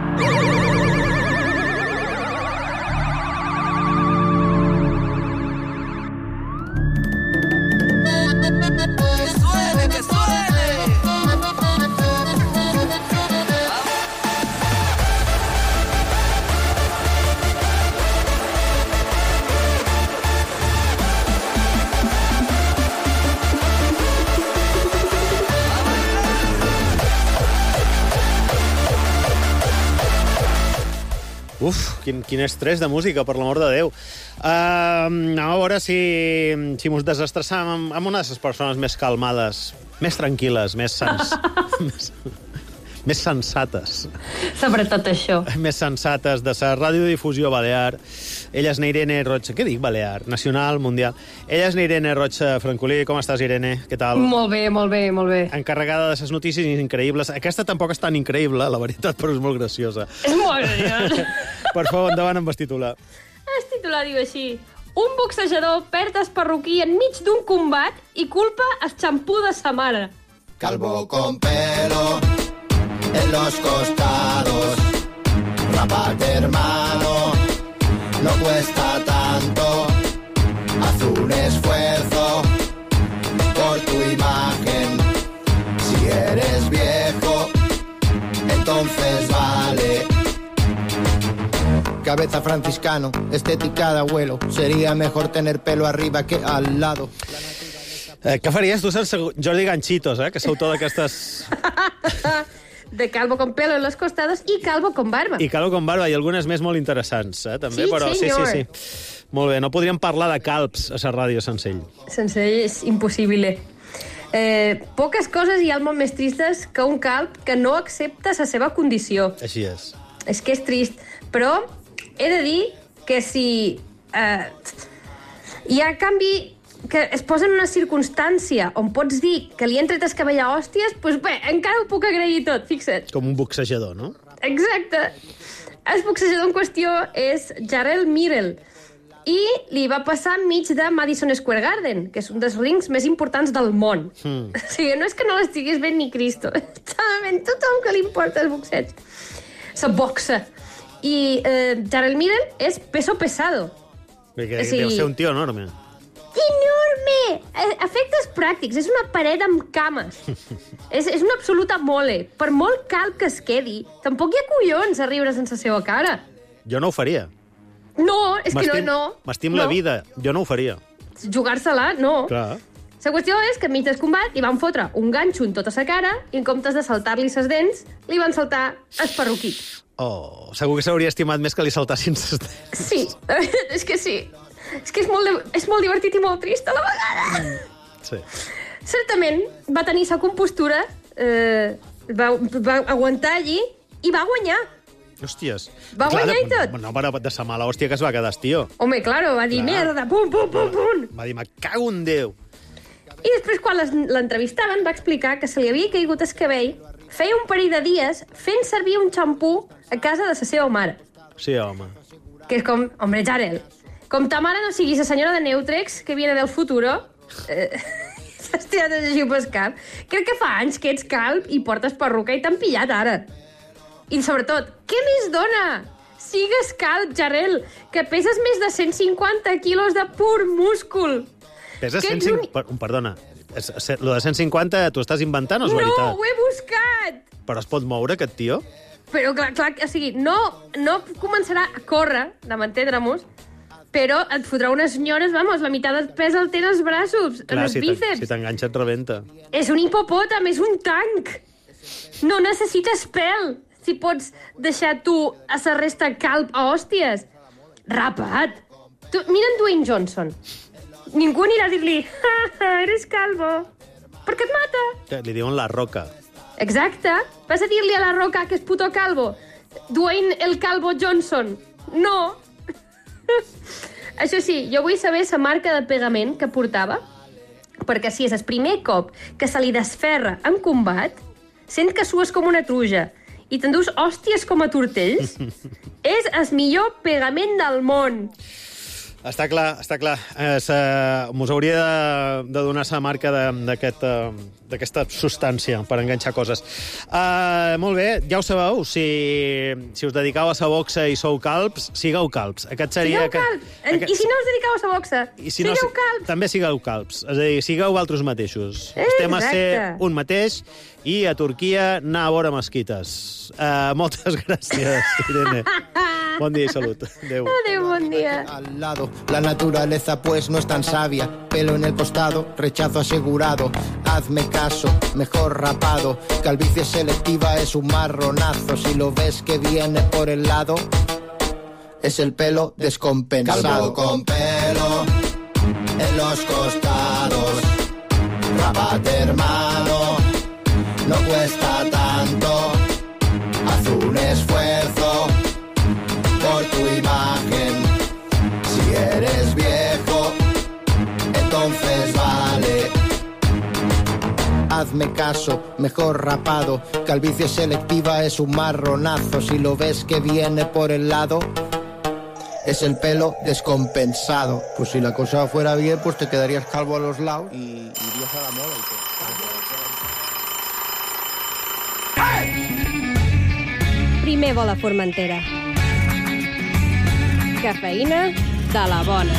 Uf, quin, quin estrès de música, per l'amor de Déu. Uh, anem a veure si, si mos desestressam amb, amb una de les persones més calmades, més tranquil·les, més sens... més, més sensates. Sobretot això. Més sensates de la radiodifusió balear. Ella és Irene Roig... Què dic, balear? Nacional, mundial. Ella és Irene Roig Francolí. Com estàs, Irene? Què tal? Molt bé, molt bé, molt bé. Encarregada de les notícies increïbles. Aquesta tampoc és tan increïble, la veritat, però és molt graciosa. És molt graciosa. Per favor, endavant amb el titular. El titular diu així: un boxejador perd el perruquí enmig d'un combat i culpa el xampú de sa mare. Calvo con pelo en los costados, rapate hermano, no cuesta tanto, haz un esfuerzo por tu imagen, si eres viejo, entonces vale. Cabeza franciscano, estética de abuelo, sería mejor tener pelo arriba que al lado. Eh, què faries tu sense Jordi Ganchitos, eh? Que és autor d'aquestes... De calvo con pelo en los costados i calvo con barba. I calvo con barba, i algunes més molt interessants, eh? També, sí, però senyor. sí, sí, sí. Molt bé, no podríem parlar de calps a la ràdio sense ell. Sense ell és impossible. Eh, poques coses hi ha al món més tristes que un calb que no accepta la seva condició. Així és. És que és trist, però he de dir que si eh, hi ha canvi que es posa en una circumstància on pots dir que li han tret el cabell a hòsties, doncs bé, encara ho puc agrair tot, fixa't. Com un boxejador, no? Exacte. El boxejador en qüestió és Jarrell Mirrell i li va passar enmig de Madison Square Garden, que és un dels rings més importants del món. Mm. O sigui, no és que no l'estigués ben ni Cristo. Estava ben tothom que li importa el boxeig. Se boxa. I eh, Jarrell Mirrell és peso pesado. Perquè Sí. deu ser un tio enorme. Enorme! enorme! Efectes pràctics, és una paret amb cames. és, és una absoluta mole. Per molt calb que es quedi, tampoc hi ha collons a riure sense seva cara. Jo no ho faria. No, és que no, no. M'estim no. la vida, jo no ho faria. Jugar-se-la, no. Clar. La qüestió és que enmig del combat li van fotre un ganxo en tota sa cara i en comptes de saltar-li ses dents, li van saltar el perruquit. Oh, segur que s'hauria estimat més que li saltassin ses dents. Sí, la veritat és que sí. És que és molt, és molt divertit i molt trist a la vegada. Sí. Certament, va tenir sa compostura, eh, va, va aguantar allí i va guanyar. Hòsties. Va Clar, guanyar de, i tot. No, però de sa mala hòstia que es va quedar, tio. Home, claro, va dir, Clar. merda, pum, pum, pum, pum. Va dir, me cago en Déu. I després, quan les- l'entrevistaven, va explicar que se li havia caigut el cabell feia un parell de dies fent servir un xampú a casa de la seva mare. Sí, home. Que és com, hombre, Jarel, com ta mare no sigui la senyora de Neutrex, que viene del futuro, eh, s'has tirat a llegir pel cap. Crec que fa anys que ets calb i portes perruca i t'han pillat ara. I sobretot, què més dona? Sigues calb, Jarel, que peses més de cent cinquanta quilos de pur múscul. Pesa Que cent cinquanta... Per, perdona, és- és- lo de cent cinquanta t'ho estàs inventant o és No, veritat? ho he buscat! Però es pot moure, aquest tio? Però, clar, clar, o sigui, no, no començarà a córrer, de m'entendre-mos, però et fotrà unes senyores, vamos, la meitat del pes el té en els braços, en Clar, els si t'en- bíceps. si t'enganxa et rebenta. És un hipopòtam, és un tanc. No necessites pèl, si pots deixar tu a sa resta calb a hòsties. Rapat. Tu, mira en Dwayne Johnson. Ningú anirà a dir-li, ja, ja, eres calvo, perquè et mata. Que Li diuen la roca. Exacte. Vas a dir-li a la Roca que és puto calvo. Dwayne el Calvo Johnson. No. Això sí, jo vull saber la marca de pegament que portava, perquè si és el primer cop que se li desferra en combat, sent que sues com una truja i t'endús hòsties com a tortells, és el millor pegament del món. Està clar, està clar. Eh, sa, mos hauria de, de donar sa marca de- d'aquest, eh, d'aquesta substància per enganxar coses. Uh, molt bé, ja ho sabeu, si, si us dedicau a sa boxa i sou calbs, sigueu calbs. Aquest seria... Sigueu calb. Aquest, I si no us dediqueu a la boxa, I si sigueu no, calb. també sigueu calbs. És a dir, sigueu altres mateixos. Eh, Estem a ser exacte. un mateix i a Turquia anar a veure mesquites. Uh, moltes gràcies, Irene. Bon dia i salut. Adéu. Adéu, bon dia. Al lado, la naturaleza pues no es tan sabia. Pelo en el costado, rechazo asegurado. Hazme caso, mejor rapado. Calvicie selectiva es un marronazo. Si lo ves que viene por el lado, es el pelo descompensado. Calvo con pelo en los costados. Rápate, hermano, no cuesta tanto. Haz un esfuerzo por tu imagen. Si eres viejo, entonces vale. Hazme caso, mejor rapado. Calvicie selectiva es un marronazo. Si lo ves que viene por el lado, es el pelo descompensado. Pues si la cosa fuera bien, pues te quedarías calvo a los lados y irías a la moda. Y te... Primer vol a Formentera. Cafeïna de la bona.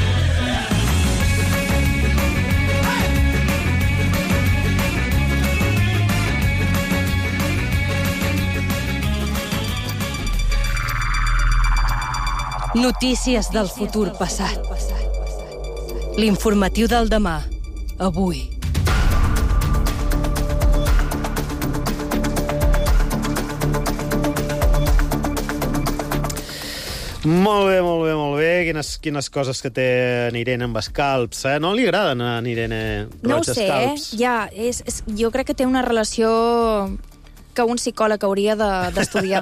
Notícies del futur passat. L'informatiu del demà. Avui. Molt bé, molt bé, molt bé. Quines, quines coses que té en Irene amb escalps, eh? No li agraden a en Irene No ho Roig sé, eh? escalps? Ja, és, és, jo crec que té una relació que un psicòleg hauria de- d'estudiar.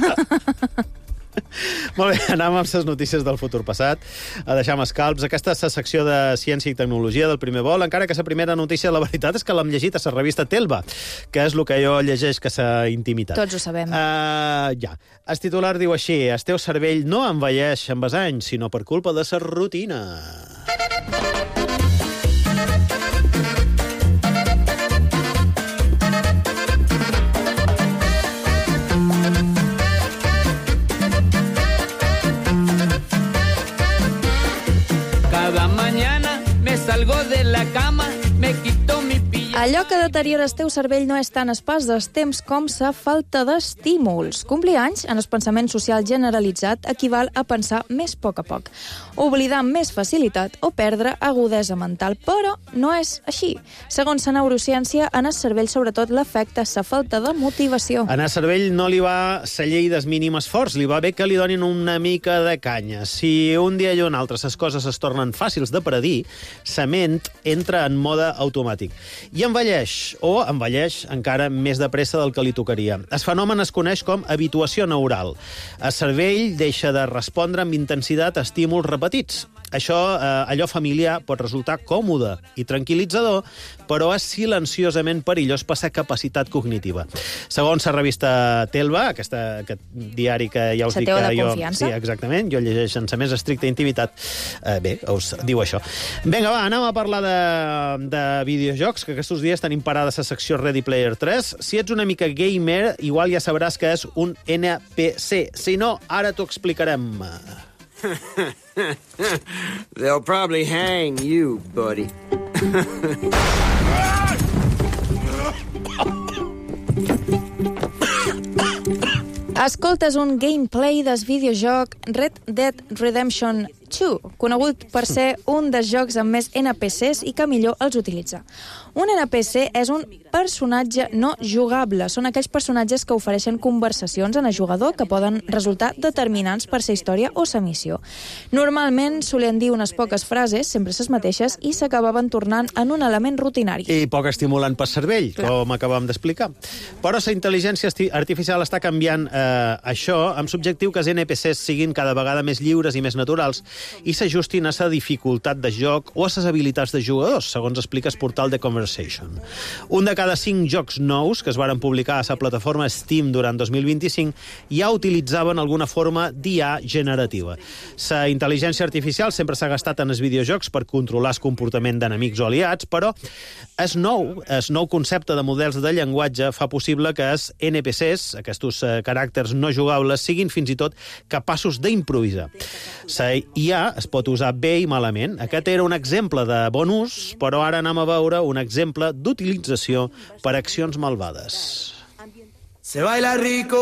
Molt bé, anem amb les notícies del futur passat. A deixar amb escalps. Aquesta és la secció de ciència i tecnologia del primer vol, encara que la primera notícia, la veritat, és que l'hem llegit a la revista Telva, que és el que jo llegeix que s'ha intimitat. Tots ho sabem. Uh, ja. El titular diu així: el teu cervell no envelleix amb els anys, sinó per culpa de la rutina. Cada mañana me sale salgo de la cama, me quito mi pijama. Allò que deteriora el teu cervell no és tant el pas dels temps com sa falta d'estímuls. Complir anys en el pensament social generalitzat equival a pensar més a poc a poc, oblidar amb més facilitat o perdre agudesa mental, però no és així. Segons la neurociència, en el cervell sobretot l'afecta sa falta de motivació. En el cervell no li va la llei des mínim esforç, li va bé que li donin una mica de canya. Si un dia i un altre les coses es tornen fàcils de predir, sa ment entra en mode automàtic i envelleix, o envelleix encara més de pressa del que li tocaria. El fenomen es coneix com habituació neural. El cervell deixa de respondre amb intensitat a estímuls repetits. Això, eh, allò familiar, pot resultar còmode i tranquil·litzador, però és silenciosament perillós per la capacitat cognitiva. Segons la revista Telva, aquesta, aquest diari que ja us Se dic teu que de jo... confiança. Sí, exactament, jo llegeixo en la més estricta intimitat. Eh, bé, us diu això. Vinga, va, anem a parlar de, de videojocs, que aquests dies tenim parada la secció Ready Player tres. Si ets una mica gamer, igual ja sabràs que és un N P C. Si no, ara t'ho explicarem. They'll probably hang you, buddy. Escoltes un gameplay del videojoc Red Dead Redemption dos, conegut per ser un dels jocs amb més N P Cs i que millor els utilitza. Un N P C és un personatge no jugable. Són aquells personatges que ofereixen conversacions en el jugador que poden resultar determinants per la història o la missió. Normalment solien dir unes poques frases, sempre les mateixes, i s'acabaven tornant en un element rutinari. I poc estimulant pel cervell, Clar. com acabam d'explicar. Però la intel·ligència artificial està canviant eh, això amb l'objectiu que els N P Cs siguin cada vegada més lliures i més naturals i s'ajustin a la dificultat de joc o a les habilitats de jugadors, segons explica el portal de Conversation. Un de cada cinc jocs nous que es varen publicar a la plataforma Steam durant dos mil vint-i-cinc ja utilitzaven alguna forma d'I A generativa. La intel·ligència artificial sempre s'ha gastat en els videojocs per controlar el comportament d'enemics o aliats, però el nou, el nou concepte de models de llenguatge fa possible que els N P Cs, aquests eh, caràcters no jugables, siguin fins i tot capaços d'improvisar. La I A es pot usar bé i malament. Aquest era un exemple de bon ús, però ara anem a veure un exemple d'utilització per accions malvades. Se baila rico,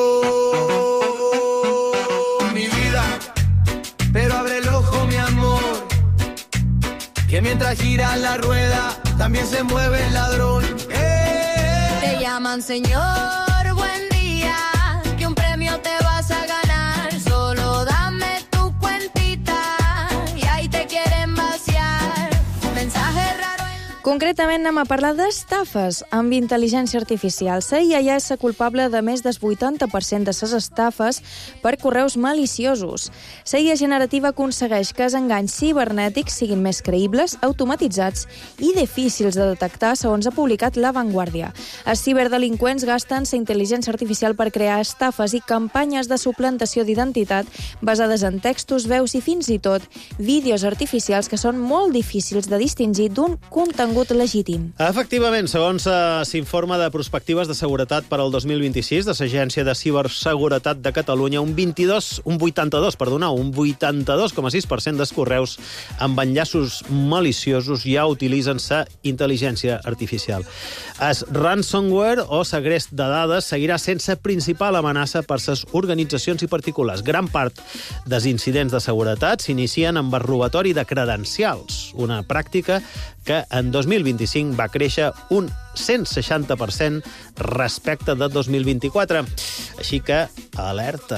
mi vida, pero abre el ojo, mi amor, que mientras gira la rueda, también se mueve el ladrón. ¡Eh! Te llaman señor, buen día, que un premio te vas a ganar. Solo dame tu cuentita y ahí te quieren vaciar. Mensaje raro. Concretament anem a parlar d'estafes amb intel·ligència artificial. La I A ja és la culpable de més del vuitanta per cent de les estafes per correus maliciosos. La I A generativa aconsegueix que els enganys cibernètics siguin més creïbles, automatitzats i difícils de detectar, segons ha publicat La Vanguardia. Els ciberdelinqüents gasten la intel·ligència artificial per crear estafes i campanyes de suplantació d'identitat basades en textos, veus i fins i tot vídeos artificials que són molt difícils de distingir d'un contingut legítim. Efectivament, segons uh, s'informa de perspectives de seguretat per al dos mil vint-i-sis de l'Agència de Ciberseguretat de Catalunya, un vint-i-dos, un vuitanta-dos, perdona, un vuitanta-dos coma sis per cent dels correus amb enllaços maliciosos ja utilitzen la intel·ligència artificial. El ransomware o segrest de dades seguirà sense principal amenaça per les organitzacions i particulars. Gran part dels incidents de seguretat s'inicien amb el robatori de credencials, una pràctica que en dos mil vint-i-cinc va créixer un cent seixanta per cent respecte de dos mil vint-i-quatre. Així que, alerta.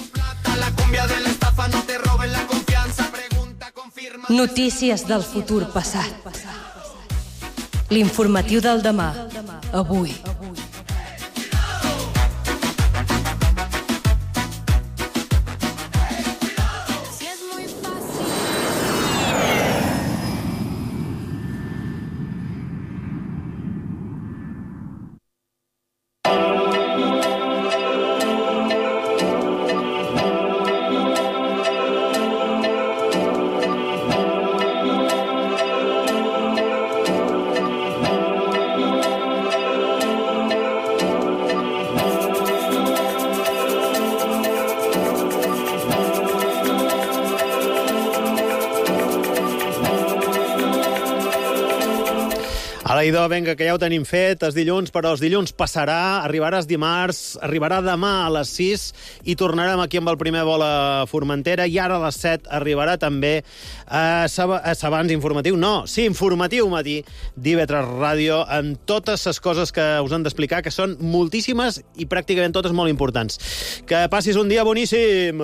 Notícies del futur passat. L'informatiu del demà. Avui. Ala, idò, vinga, que ja ho tenim fet, els dilluns, però els dilluns passarà, arribaràs dimarts, arribarà demà a les sis i tornarem aquí amb el primer vol a Formentera i ara a les set arribarà també a, Sab a Sabans Informatiu, no, sí, Informatiu Matí d'I V tres Ràdio amb totes les coses que us han d'explicar, que són moltíssimes i pràcticament totes molt importants. Que passis un dia boníssim!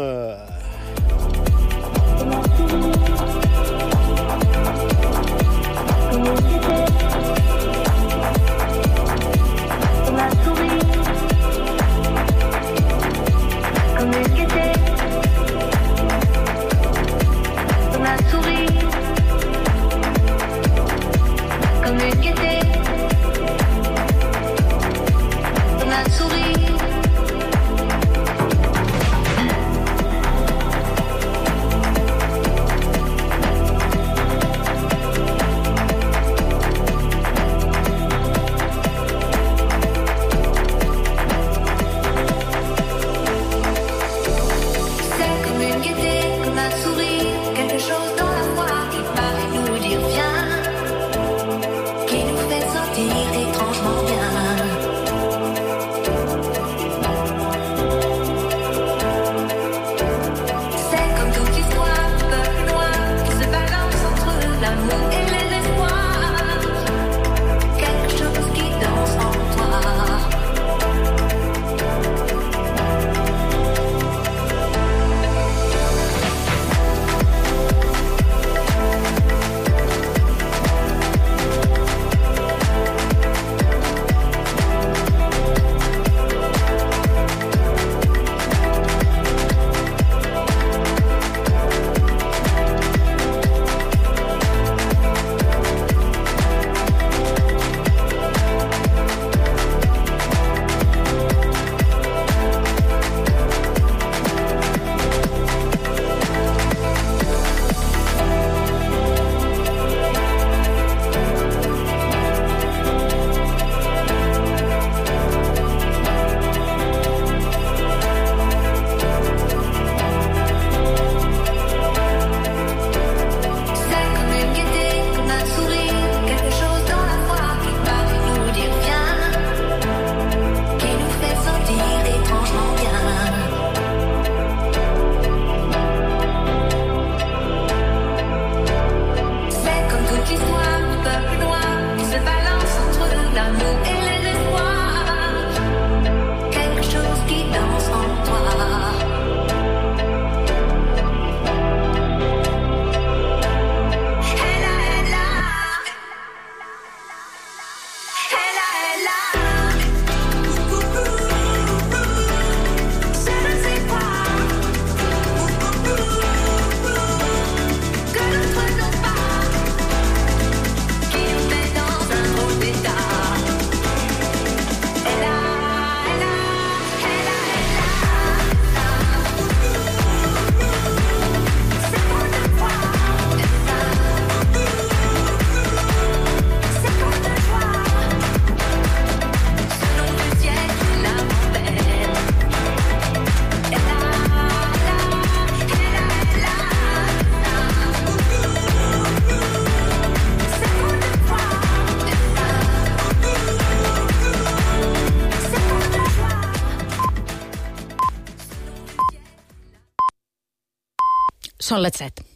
Són les set.